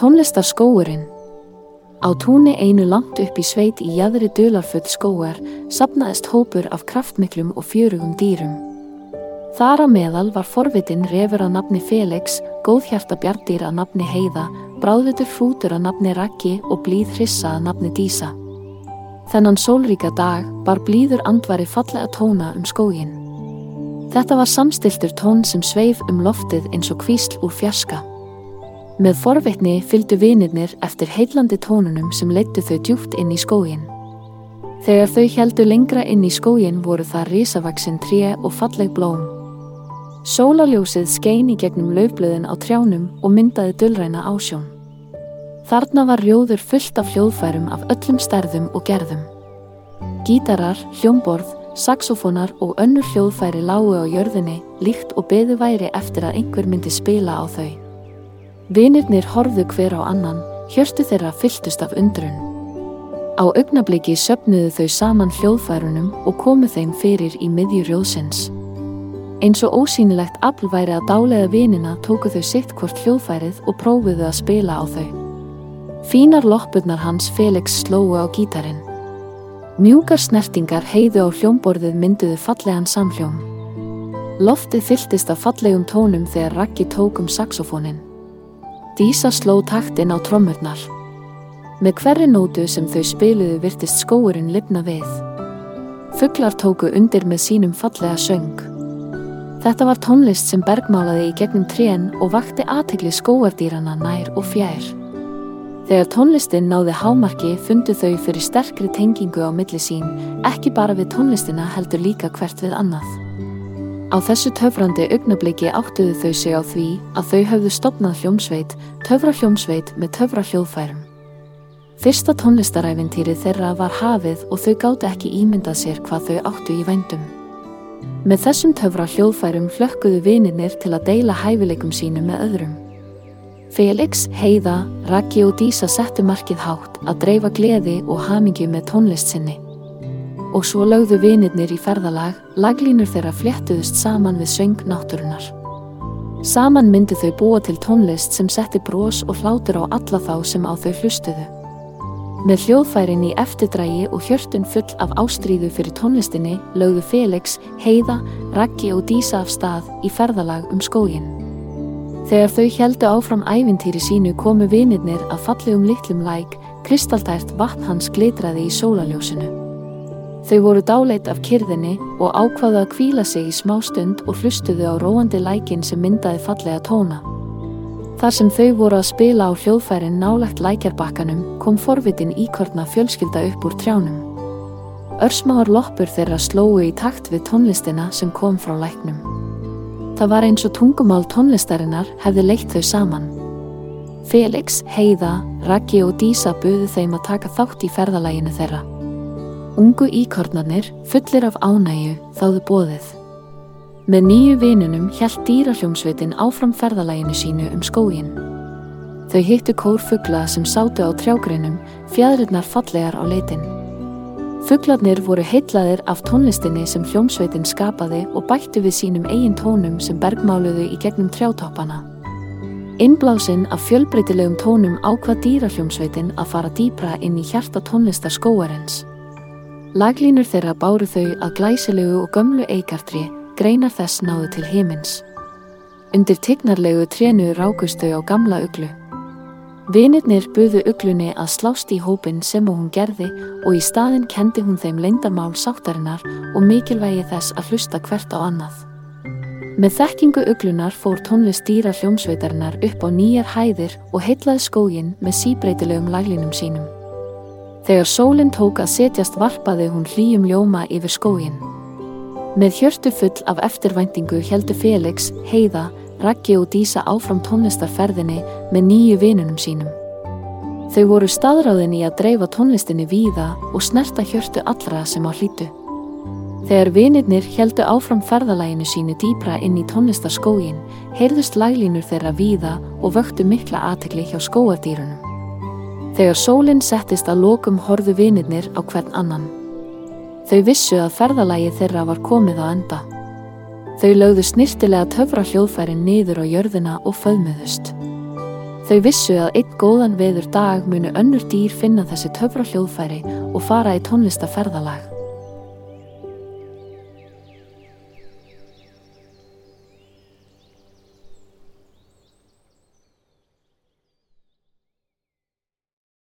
Tónlistarskógurinn. Á túni einu langt upp í sveit í jaðri dularfull skógar safnaðist hópur af kraftmiklum og fjörugum dýrum. Þar á meðal var forvitinn refur að nafni Felix, góðhjarta bjarndýr að nafni Heiða, bráðvitur hrútur að nafni Raggi og blíð hrissa að nafni Dísa. Þennan sólríka dag bar blíður andvari fallega tóna skóginn. Þetta var samstilltur tón sem sveif loftið eins og hvísl úr fjarska. Með forvitni fylgdu vinirnir eftir heillandi tónunum sem leiddu þau djúpt inn í skóginn. Þegar þau héldu lengra inn í skóginn voru það risavaxin tré og falleg blóm. Sólarljósið skein í gegnum laufblöðin á trjánum og myndaði dulræna ásjón. Þarna var rjóður fullt af hljóðfærum af öllum stærðum og gerðum. Gítarar, hljómborð, saxófónar og önnur hljóðfæri lágu á jörðinni líkt og beðu væri eftir að einhver myndi spila á þau. Vinirnir horfðu hver á annan, hjörtu þeirra fylltust af undrun. Á augnabliki söfnuðu þau saman hljóðfærunum og komu þeim fyrir í miðju rjóðsins. Eins og ósýnilegt afl væri að dáleiða vinina tóku þau sitt hvort hljóðfærið og prófuðu að spila á þau. Fínar loppurnar hans Felix slógu á gítarinn. Mjúkar snertingar Heiðu á hljómborðið mynduðu fallegan samhljóm. Loftið fylltist af fallegum tónum þegar Raggi tók saxófóninn. Dísa sló taktinn á trommurnar. Með hverri nótu sem þau spiluðu virtist skógurinn lifna við. Fuglar tóku undir með sínum fallega söng. Þetta var tónlist sem bergmálaði í gegnum trén og vakti athygli skógardýranna nær og fjær. Þegar tónlistin náði hámarki fundu þau fyrir sterkri tengingu á milli sín, ekki bara við tónlistina heldur líka hvert við annað. Á þessu töfrandi augnabliki áttuðu þau sig á því að þau höfðu stofnað hljómsveit, töfrahljómsveit með töfrahljóðfærum. Fyrsta tónlistarævintýrið þeirra var hafið og þau gátu ekki ímyndað sér hvað þau áttu í vændum. Með þessum töfrahljóðfærum hlökkuðu vinirnir til að deila hæfileikum sínum með öðrum. Felix, Heiða, Raggi og Dísa settu markið hátt að dreifa gleði og hamingju með tónlist sinni. Og svo lögðu vinirnir í ferðalag, laglínur þeirra fléttuðust saman við söng náttúrunnar. Saman myndu þau búa til tónlist sem setti bros og hlátur á alla þá sem á þau hlustuðu. Með hljóðfærin í eftirdragi og hjörtun full af ástríðu fyrir tónlistinni lögðu Felix, Heiða, Raggi og Dísa af stað í ferðalag skóginn. Þegar þau héldu áfram ævintýri sínu komu vinirnir að fallegum litlum læk, kristaltært vatn hans glitraði í sólarljósinu. Þau voru dáleit af kyrrðinni og ákváðu að hvíla sig í smástund og hlustuðu á róandi lækinn sem myndaði fallega tóna. Þar sem þau voru að spila á hljóðfærin nálægt lækjarbakkanum kom forvitin íkorna fjölskylda upp úr trjánum. Örsmáar loppur þeirra slógu í takt við tónlistina sem kom frá læknum. Það var eins og tungumál tónlistarinnar hefði leitt þau saman. Felix, Heiða, Raggi og Dísa buðu þeim að taka þátt í ferðalaginu þeirra. Ungu íkornarnir, fullir af ánægju, þáðu boðið. Með nýju vinunum hélt dýrahljómsveitin áfram ferðalaginu sínu skóginn. Þau hittu kór fugla sem sátu á trjágreinum, fjaðrirnar fallegar á leitin. Fuglarnir voru heillaðir af tónlistinni sem hljómsveitin skapaði og bættu við sínum eigin tónum sem bergmáluðu í gegnum trjátoppana. Innblásinn af fjölbreytilegum tónum ákvað dýrahljómsveitin að fara dýpra inn í hjarta tónlistar skógarins. Laglínur þeirra báru þau að glæsilegu og gömlu eikartré, greinar þess náðu til himins. Undir tignarlegu trénu rákust þau á gamla uglu. Vinirnir buðu uglunni að slást í hópinn sem hún gerði og í staðinn kenndi hún þeim leyndarmál sáttarinnar og mikilvægi þess að hlusta hvert á annað. Með þekkingu uglunar fór tónlist dýrahljómsveitarinnar upp á nýjar hæðir og heillaði skóginn með síbreytilegum laglínum sínum. Þegar sólin tók að setjast varpaði hún hlýjum ljóma yfir skóginn. Með hjörtu full af eftirvæntingu héldu Felix, Heiða, Raggi og Dísa áfram tónlistarferðinni með nýju vinunum sínum. Þau voru staðráðin í að dreifa tónlistinni víða og snerta hjörtu allra sem á hlýddu. Þegar vinirnir héldu áfram ferðalaginu sínu dýpra inn í tónlistarskóginn, heyrðust laglínur þeirra víða og vöktu mikla athygli hjá skógardýrunum. Þegar sólin settist að lokum horfðu vinirnir á hvern annan. Þau vissu að ferðalagið þeirra var komið á enda. Þau lögðu snyrtilega töfrahljóðfærin niður á jörðina og föðmuðust. Þau vissu að einn góðan veður dag munu önnur dýr finna þessi töfrahljóðfæri og fara í tónlistarferðalag.